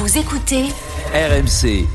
Vous écoutez RMC.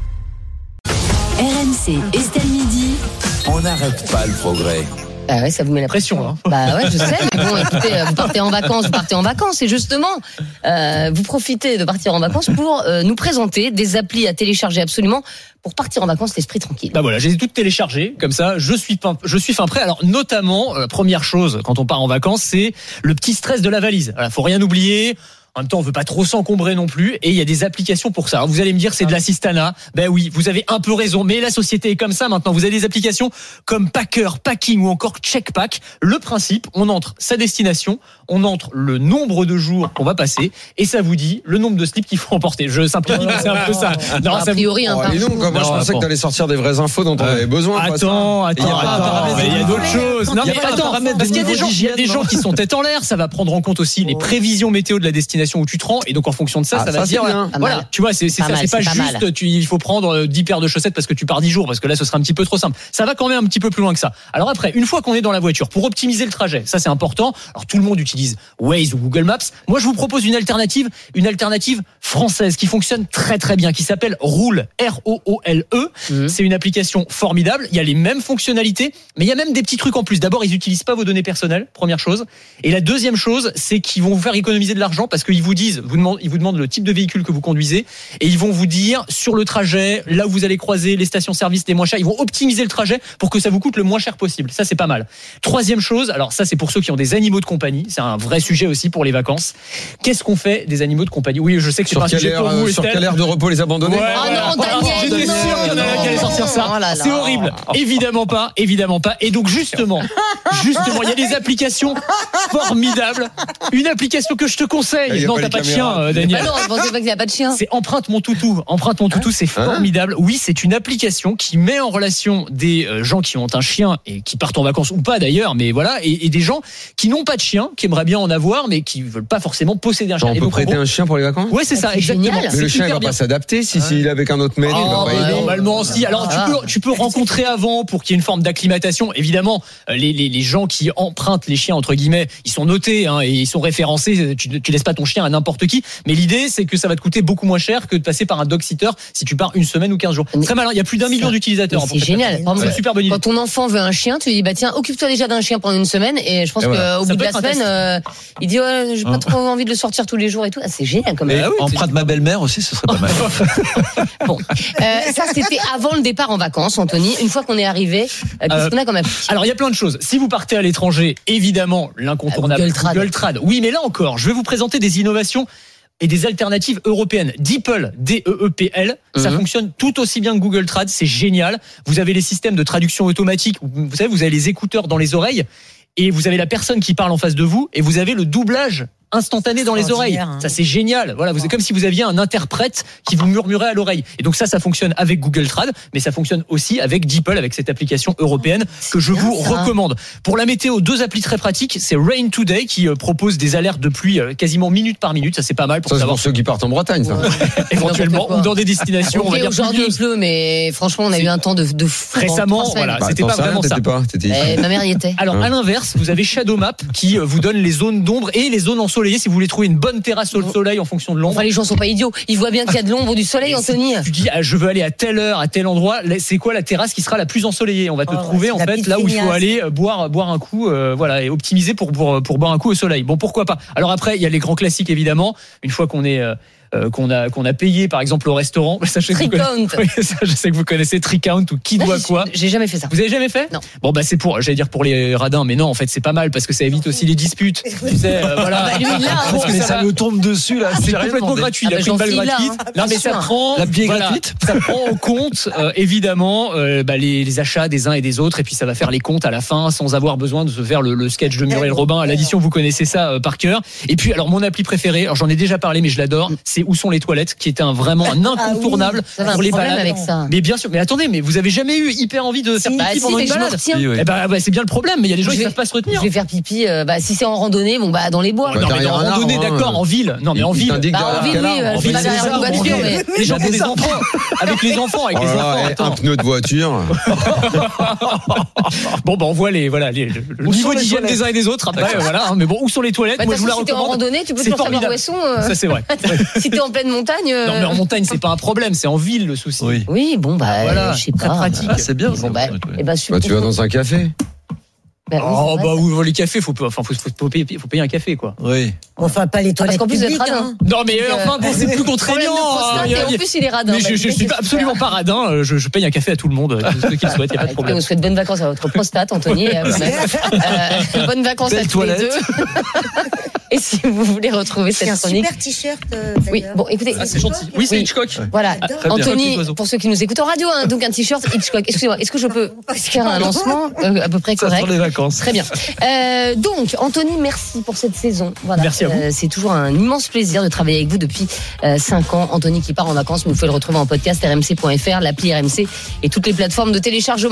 RMC, Estelle Midi. On n'arrête pas le progrès. Bah ouais, ça vous met la pression, hein. Bah ouais, je sais. Mais bon, écoutez, vous partez en vacances, et justement, vous profitez de partir en vacances pour nous présenter des applis à télécharger absolument pour partir en vacances l'esprit tranquille. Bah voilà, j'ai toutes téléchargées, comme ça, je suis fin prêt. Alors notamment, première chose quand on part en vacances, c'est le petit stress de la valise. Voilà, faut rien oublier. En même temps, on veut pas trop s'encombrer non plus, et il y a des applications pour ça. Alors, vous allez me dire, c'est de l'assistanat. Ben oui, vous avez un peu raison, mais la société est comme ça maintenant. Vous avez des applications comme Packer, Packing ou encore Checkpack. Le principe, on entre sa destination, on entre le nombre de jours qu'on va passer, et ça vous dit le nombre de slips qu'il faut emporter. Je simplifie, mais c'est un peu ça. Non, a priori, un dis donc, moi je pensais que t'allais sortir des vraies infos dont on avait besoin. Attends, il y a d'autres choses. Non, mais attends, parce qu'il y a des gens qui sont tête en l'air. Ça va prendre en compte aussi les prévisions météo de la destination où tu te rends, et donc en fonction de ça, ça va dire voilà, tu vois, c'est ça, c'est pas juste il faut prendre 10 paires de chaussettes parce que tu pars 10 jours, parce que là ce serait un petit peu trop simple. Ça va quand même un petit peu plus loin que ça. Alors après, une fois qu'on est dans la voiture, pour optimiser le trajet, ça c'est important. Alors tout le monde utilise Waze ou Google Maps. Moi je vous propose une alternative française qui fonctionne très très bien, qui s'appelle Roule, R-O-O-L-E. C'est une application formidable, il y a les mêmes fonctionnalités, mais il y a même des petits trucs en plus. D'abord, ils n'utilisent pas vos données personnelles, première chose. Et la deuxième chose, c'est qu'ils vont vous faire économiser de l'argent, parce qu'ils ils vous demandent le type de véhicule que vous conduisez, et ils vont vous dire sur le trajet, là où vous allez croiser les stations-service les moins chères. Ils vont optimiser le trajet pour que ça vous coûte le moins cher possible. Ça, c'est pas mal. Troisième chose, alors ça, c'est pour ceux qui ont des animaux de compagnie. C'est un vrai sujet aussi pour les vacances. Qu'est-ce qu'on fait des animaux de compagnie? Oui, je sais que c'est pas un sujet pour vous, Estelle. Sur quelle aire de repos les abandonner? Non, Daniel, j'étais sûr qu'il y en avait qui allaient sortir ça. C'est horrible. Évidemment pas. Et donc justement, il y a des applications formidables. Une application que je te conseille. Non, t'as pas de chien, Daniel. Non, je pensais pas qu'il n'y a pas de chien. C'est Empreinte mon toutou. Empreinte mon toutou, c'est formidable. Oui, c'est une application qui met en relation des gens qui ont un chien et qui partent en vacances ou pas d'ailleurs, mais voilà, et des gens qui n'ont pas de chien, qui aimeraient bien en avoir, mais qui veulent pas forcément posséder un chien. On peut prêter un chien pour les vacances? Ouais, c'est ça, exactement. Mais le chien, il va pas s'adapter s'il est avec un autre maître. Normalement, si. Alors, tu peux rencontrer avant pour qu'il y ait une forme d'acclimatation. Évidemment, les gens qui empruntent les chiens, entre guillemets, ils sont notés, et ils sont référencés. Tu laisses pas ton chien à n'importe qui. Mais l'idée, c'est que ça va te coûter beaucoup moins cher que de passer par un dog-sitter si tu pars une semaine ou 15 jours. Très malin. Il y a plus d'1 million d'utilisateurs. C'est génial. C'est une super bonne idée. Quand ton enfant veut un chien, tu lui dis, bah tiens, occupe-toi déjà d'un chien pendant une semaine, et je pense qu'au bout de la semaine, il dit, j'ai pas trop envie de le sortir tous les jours et tout. Ah, c'est génial quand même. Emprunte ma belle-mère aussi, ce serait pas mal. Bon. Ça, c'était avant le départ en vacances, Anthony. Une fois qu'on est arrivé, qu'est-ce qu'on a comme appli? Alors, il y a plein de choses. Si vous partez à l'étranger, évidemment, l'incontournable Google Trad. Oui, mais là encore, je vais vous présenter des innovations et des alternatives européennes. DeepL, D-E-E-P-L, ça fonctionne tout aussi bien que Google Trad, c'est génial. Vous avez les systèmes de traduction automatique, vous savez, vous avez les écouteurs dans les oreilles, et vous avez la personne qui parle en face de vous, et vous avez le doublage instantané dans les oreilles. Ça, c'est génial. Voilà, c'est comme si vous aviez un interprète qui vous murmurait à l'oreille. Et donc ça fonctionne avec Google Trad, mais ça fonctionne aussi avec DeepL, avec cette application européenne que je vous recommande. Pour la météo, 2 applis très pratiques. C'est Rain Today qui propose des alertes de pluie quasiment minute par minute. Ça, c'est pas mal pour savoir. C'est pour ceux qui partent en Bretagne, ça. Éventuellement, ou dans des destinations. On va dire aujourd'hui, il pleut, mais franchement, on a eu un temps de fou. Récemment, voilà, c'était pas vraiment ça. Ma mère y était. Alors, à l'inverse, vous avez Shadow Map qui vous donne les zones d'ombre et les zones ensoleillées si vous voulez trouver une bonne terrasse au soleil en fonction de l'ombre. Enfin, les gens sont pas idiots. Ils voient bien qu'il y a de l'ombre ou du soleil, Anthony. Tu dis, je veux aller à telle heure, à tel endroit. C'est quoi la terrasse qui sera la plus ensoleillée? On va te trouver en fait là où il faut aller boire un coup, voilà, et optimiser pour boire un coup au soleil. Bon, pourquoi pas. Alors après, il y a les grands classiques évidemment. Une fois qu'on est qu'on a payé par exemple au restaurant, ça, je sais que vous connaissez Tricount ou qui doit quoi. J'ai jamais fait ça. Vous avez jamais fait? Non. Bon bah c'est j'allais dire pour les radins, mais non, en fait c'est pas mal parce que ça évite aussi les disputes. Tu sais, voilà. Parce que ça me tombe dessus là. C'est complètement gratuit. Il a pris une balle gratuite. Non mais ça prend. La bière gratuite. Ça prend en compte évidemment les achats des uns et des autres, et puis ça va faire les comptes à la fin sans avoir besoin de se faire le sketch de Muriel Robin à l'addition. Vous connaissez ça par cœur. Et puis alors mon appli préférée, alors j'en ai déjà parlé mais je l'adore, c'est Où sont les toilettes, qui était vraiment un incontournable pour les balades. Avec ça. Mais bien sûr, mais attendez, mais vous avez jamais eu hyper envie de faire pipi pendant une balade? Oui. Eh ben, c'est bien le problème, mais il y a des gens qui ne savent pas se retenir. Je vais faire pipi, si c'est en randonnée, dans les bois. Non, mais en randonnée, d'accord, en ville. Non, mais en ville. En ville, oui, pas derrière une voiture, mais les gens ont des enfants. Avec les enfants, un pneu de voiture. Bon, on voit le niveau d'hygiène des uns et des autres. Après, voilà. Mais bon, où sont les toilettes? Moi, je vous la recommande. Si t'es en randonnée, tu peux toujours savoir où elles sont. Ça, c'est vrai. si t'es en pleine montagne. Non, mais en montagne, c'est pas un problème, c'est en ville le souci. Oui, bon, bah, voilà, je sais pas. très pratique. C'est bien. Bon, bah, tu vas dans un café. Les cafés, faut payer un café, quoi. Oui. Enfin, pas les toilettes. Parce qu'en plus, publiques, hein. Non, mais enfin, bon, c'est plus contraignant. Et en plus, il est radin. Mais je suis absolument pas radin. Je paye un café à tout le monde, ceux qui le souhaitent, y a pas de problème. On souhaite bonnes vacances à votre prostate, Anthony. Bonnes vacances à tous les deux. Et si vous voulez retrouver cette chronique. C'est un super t-shirt. Oui, bon, écoutez. C'est gentil. Oui, c'est Hitchcock. Voilà. Anthony, pour ceux qui nous écoutent en radio, donc un t-shirt Hitchcock. Excusez-moi, est-ce que je peux faire un lancement à peu près correct? Sur les vacances. Très bien. Donc, Anthony, merci pour cette saison. Voilà. Merci à vous. C'est toujours un immense plaisir de travailler avec vous depuis 5 ans. Anthony qui part en vacances, mais vous pouvez le retrouver en podcast rmc.fr, l'appli RMC et toutes les plateformes de téléchargement.